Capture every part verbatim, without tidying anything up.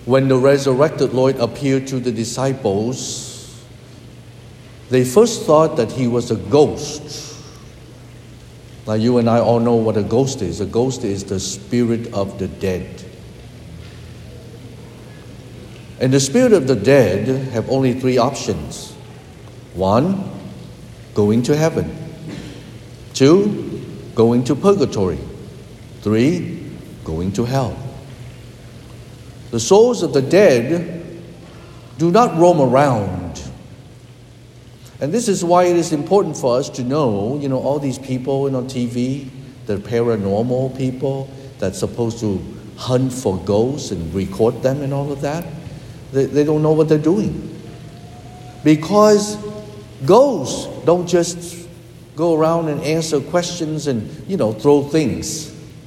when the resurrected Lord appeared to the disciples, they first thought that he was a ghost. Now you and I all know what a ghost is. A ghost is the spirit of the dead. And the spirit of the dead have only three options. One, going to heaven. Two, going to purgatory. Three, going to hell. The souls of the dead do not roam around. And this is why it is important for us to know, you know, all these people, you know, on T V, the paranormal people that's supposed to hunt for ghosts and record them and all of that. They, they don't know what they're doing. Because ghosts don't just go around and answer questions and, you know, throw things.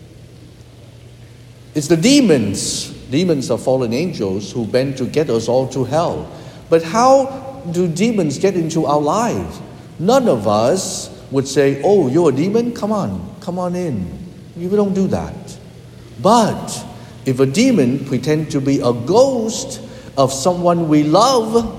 It's the demons. Demons are fallen angels who bend to get us all to hell. But how do demons get into our lives? None of us would say, oh, you're a demon? Come on, come on in. We don't do that. But if a demon pretends to be a ghost of someone we love,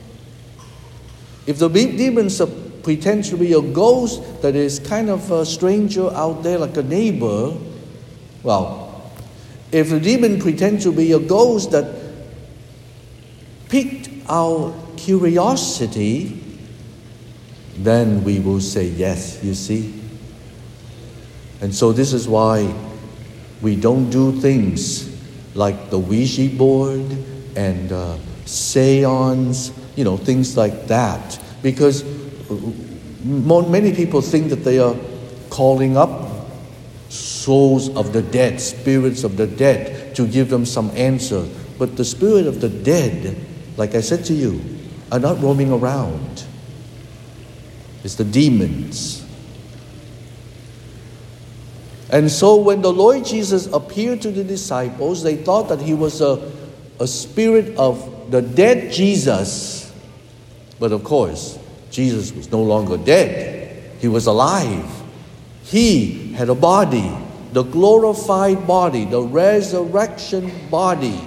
if the demons pretend to be a ghost that is kind of a stranger out there like a neighbor, well, if the demon pretends to be a ghost that piqued our curiosity, then we will say yes, you see. And so this is why we don't do things like the Ouija board and uh, seance, you know, things like that. Because many people think that they are calling up souls of the dead, spirits of the dead, to give them some answer. But the spirit of the dead, like I said to you, are not roaming around. It's the demons. And so when the Lord Jesus appeared to the disciples, they thought that he was a, a spirit of the dead Jesus. But of course, Jesus was no longer dead. He was alive. He had a body, the glorified body, the resurrection body.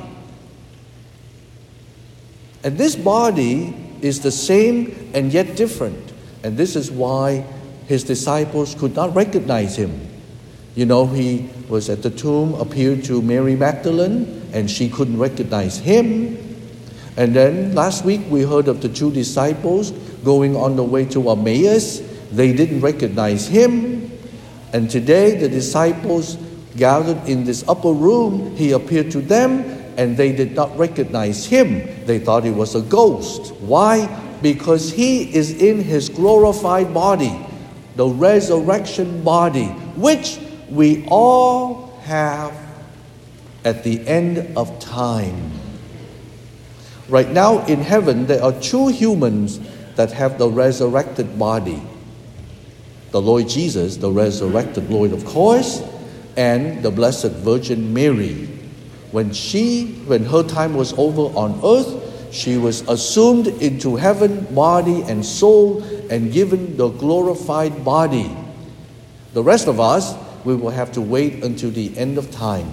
And this body is the same and yet different. And this is why his disciples could not recognize him. You know, he was at the tomb, appeared to Mary Magdalene, and she couldn't recognize him. And then last week we heard of the two disciples going on the way to Emmaus. They didn't recognize him. And today the disciples gathered in this upper room. He appeared to them and they did not recognize him. They thought he was a ghost. Why? Because he is in his glorified body, the resurrection body, which we all have at the end of time. Right now in heaven, there are two humans that have the resurrected body. The Lord Jesus, the resurrected Lord, of course, and the Blessed Virgin Mary. When she, when her time was over on earth, she was assumed into heaven, body and soul, and given the glorified body. The rest of us, we will have to wait until the end of time.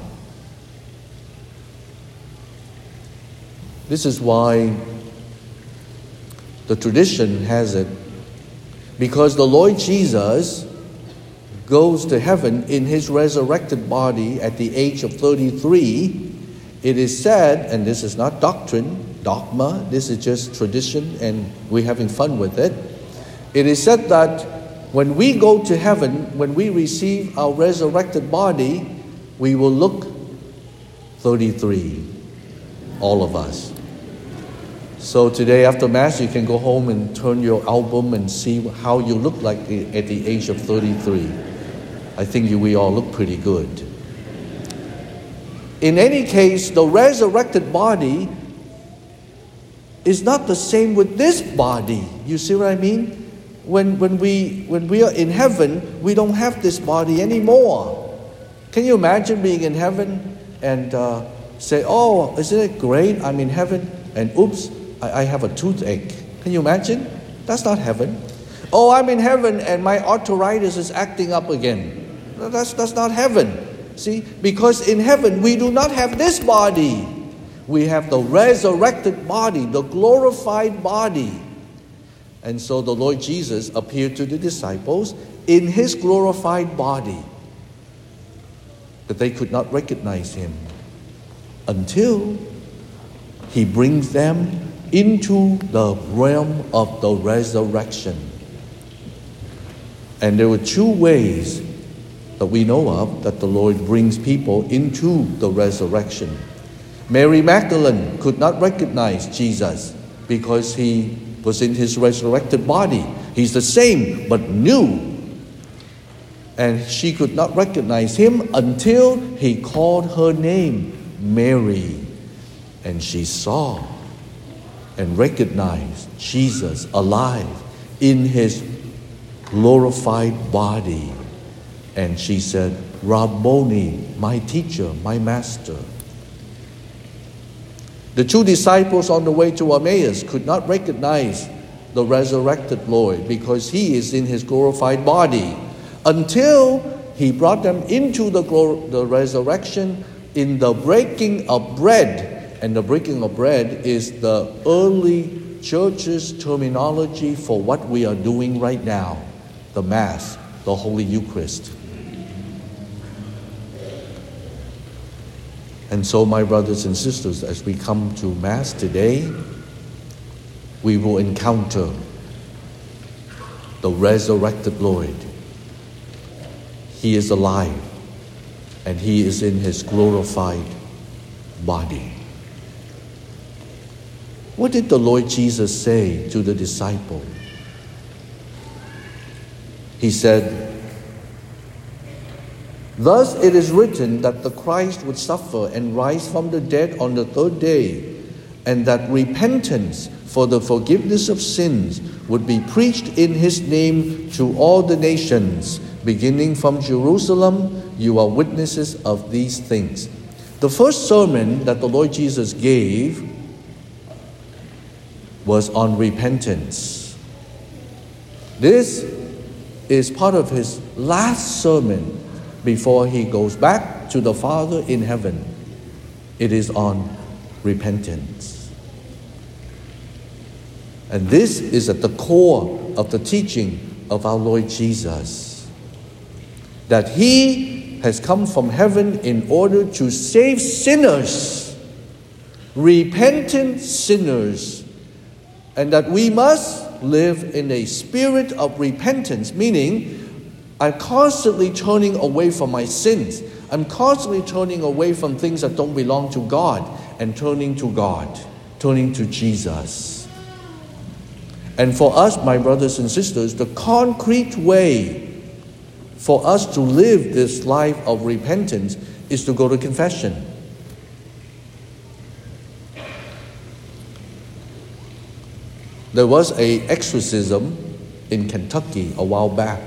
This is why the tradition has it, because the Lord Jesus goes to heaven in his resurrected body at the age of thirty-three. It is said, and this is not doctrine, dogma, this is just tradition and we're having fun with it. It is said that when we go to heaven, when we receive our resurrected body, we will look thirty-three, all of us. So today after Mass, you can go home and turn your album and see how you look like at the age of thirty-three. I think you, we all look pretty good. In any case, the resurrected body is not the same with this body. You see what I mean? When, when, we, when we are in heaven, we don't have this body anymore. Can you imagine being in heaven and uh, say, oh, isn't it great? I'm in heaven and oops, I, I have a toothache. Can you imagine? That's not heaven. Oh, I'm in heaven and my arthritis is acting up again. That's, that's not heaven. See, because in heaven we do not have this body. We have the resurrected body, the glorified body. And so the Lord Jesus appeared to the disciples in his glorified body. But they could not recognize him until he brings them into the realm of the resurrection. And there were two ways that we know of that the Lord brings people into the resurrection. Mary Magdalene could not recognize Jesus because he was in his resurrected body. He's the same but new. And she could not recognize him until he called her name, Mary. And she saw and recognized Jesus alive in his glorified body. And she said, Rabboni, my teacher, my master. The two disciples on the way to Emmaus could not recognize the resurrected Lord because he is in his glorified body until he brought them into the, glor- the resurrection in the breaking of bread. And the breaking of bread is the early church's terminology for what we are doing right now, the Mass, the Holy Eucharist. And so, my brothers and sisters, as we come to Mass today, we will encounter the resurrected Lord. He is alive, and he is in his glorified body. What did the Lord Jesus say to the disciple? He said, thus it is written that the Christ would suffer and rise from the dead on the third day, and that repentance for the forgiveness of sins would be preached in his name to all the nations, beginning from Jerusalem. You are witnesses of these things. The first sermon that the Lord Jesus gave was on repentance. This is part of his last sermon before he goes back to the Father in heaven. It is on repentance. And this is at the core of the teaching of our Lord Jesus, that he has come from heaven in order to save sinners, repentant sinners, and that we must live in a spirit of repentance, meaning I'm constantly turning away from my sins. I'm constantly turning away from things that don't belong to God and turning to God, turning to Jesus. And for us, my brothers and sisters, the concrete way for us to live this life of repentance is to go to confession. There was an exorcism in Kentucky a while back.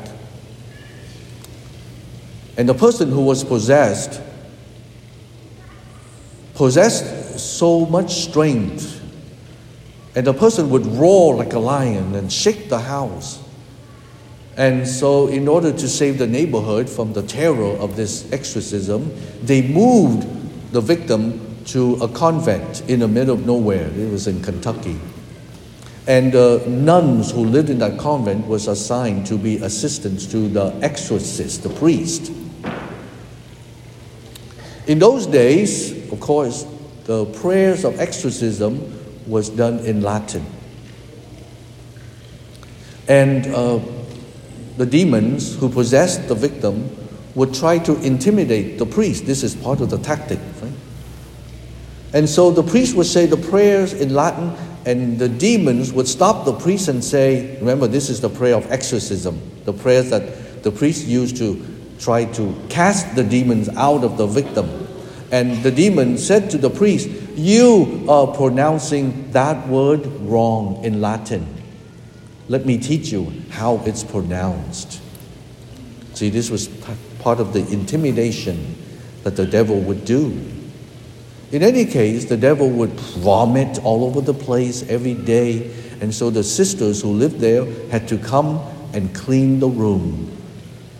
And the person who was possessed, possessed so much strength, and the person would roar like a lion and shake the house. And so in order to save the neighborhood from the terror of this exorcism, they moved the victim to a convent in the middle of nowhere. It was in Kentucky. And the nuns who lived in that convent was assigned to be assistants to the exorcist, the priest. In those days, of course, the prayers of exorcism was done in Latin. And uh, the demons who possessed the victim would try to intimidate the priest. This is part of the tactic, right? And so the priest would say the prayers in Latin, and the demons would stop the priest and say, remember, this is the prayer of exorcism, the prayers that the priest used to try to cast the demons out of the victim. And the demon said to the priest, you are pronouncing that word wrong in Latin. Let me teach you how it's pronounced. See, this was part of the intimidation that the devil would do. In any case, the devil would vomit all over the place every day. And so the sisters who lived there had to come and clean the room.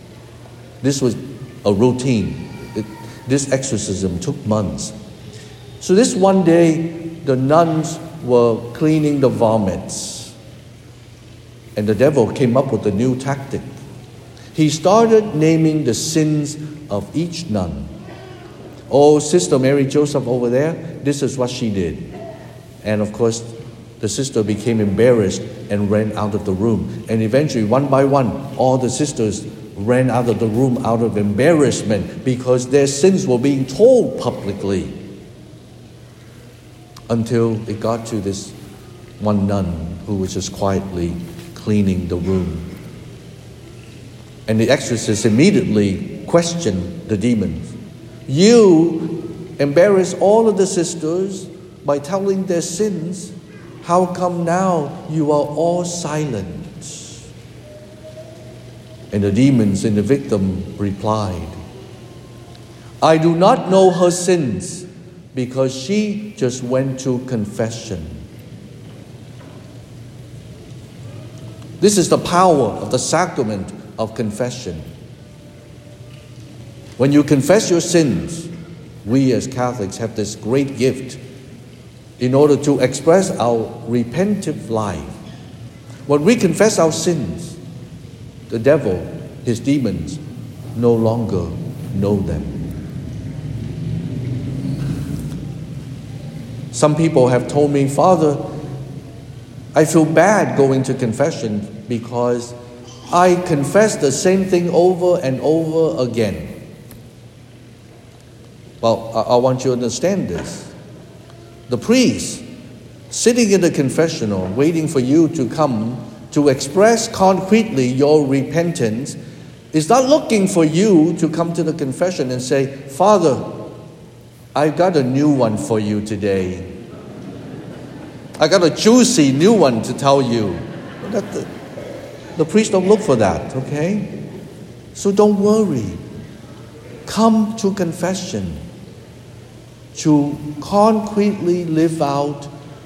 This was a routine. It, this exorcism took months. So this one day, the nuns were cleaning the vomits. And the devil came up with a new tactic. He started naming the sins of each nun. Oh, Sister Mary Joseph over there, this is what she did. And of course, the sister became embarrassed and ran out of the room. And eventually, one by one, all the sisters ran out of the room out of embarrassment because their sins were being told publicly. Until it got to this one nun who was just quietly cleaning the room. And the exorcist immediately questioned the demons. You embarrass all of the sisters by telling their sins. How come now you are all silent? And the demons and the victim replied, I do not know her sins because she just went to confession. This is the power of the sacrament of confession. When you confess your sins, we as Catholics have this great gift in order to express our repentive life. When we confess our sins, the devil, his demons, no longer know them. Some people have told me, Father, I feel bad going to confession because I confess the same thing over and over again. Well, I, I want you to understand this. The priest sitting in the confessional waiting for you to come to express concretely your repentance is not looking for you to come to the confession and say, Father, I've got a new one for you today. I got a juicy new one to tell you. That the, the priest don't look for that, okay? So don't worry. Come to confession to concretely live out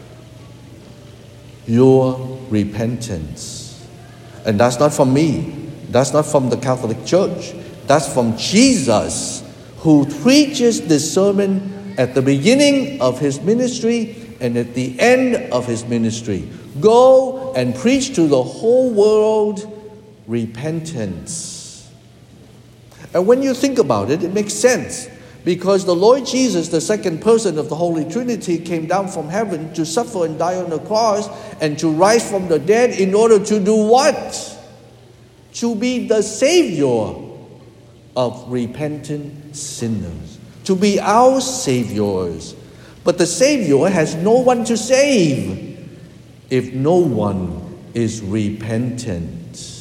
your repentance. And that's not from me. That's not from the Catholic Church. That's from Jesus, who preaches this sermon at the beginning of his ministry and at the end of his ministry. Go and preach to the whole world repentance. And when you think about it, it makes sense. Because the Lord Jesus, the second person of the Holy Trinity, came down from heaven to suffer and die on the cross and to rise from the dead in order to do what? To be the Savior of repentant sinners. To be our Saviors. But the Savior has no one to save if no one is repentant.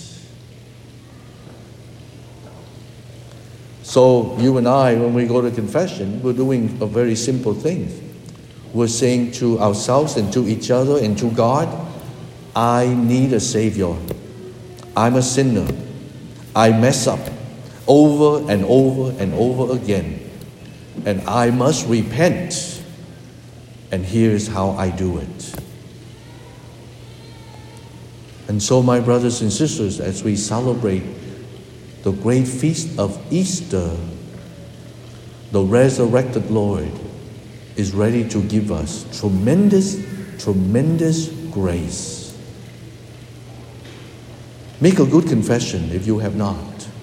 So you and I, when we go to confession, we're doing a very simple thing. We're saying to ourselves and to each other and to God, I need a Savior. I'm a sinner. I mess up over and over and over again. And I must repent. And here's how I do it. And so, my brothers and sisters, as we celebrate the great feast of Easter, the resurrected Lord is ready to give us tremendous, tremendous grace. Make a good confession if you have not.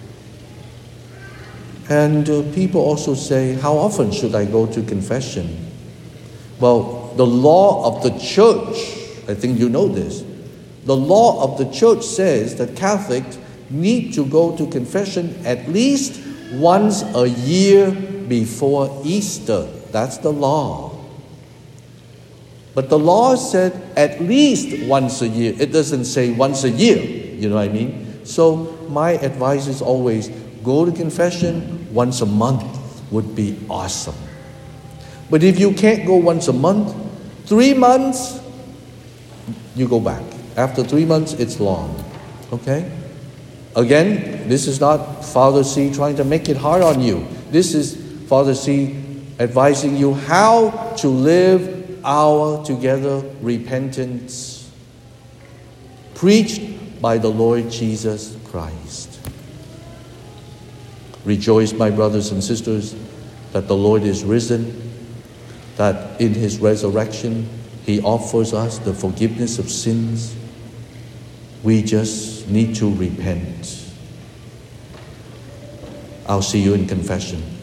And uh, people also say, how often should I go to confession? Well, the law of the church, I think you know this, the law of the church says that Catholics need to go to confession at least once a year before Easter. That's the law. But the law said at least once a year. It doesn't say once a year, you know what I mean? So my advice is always go to confession once a month would be awesome. But if you can't go once a month, three months, you go back. After three months, it's long. Okay? Again, this is not Father C trying to make it hard on you. This is Father C advising you how to live our together repentance preached by the Lord Jesus Christ. Rejoice, my brothers and sisters, that the Lord is risen, that in His resurrection, He offers us the forgiveness of sins. We just need to repent. I'll see you in confession.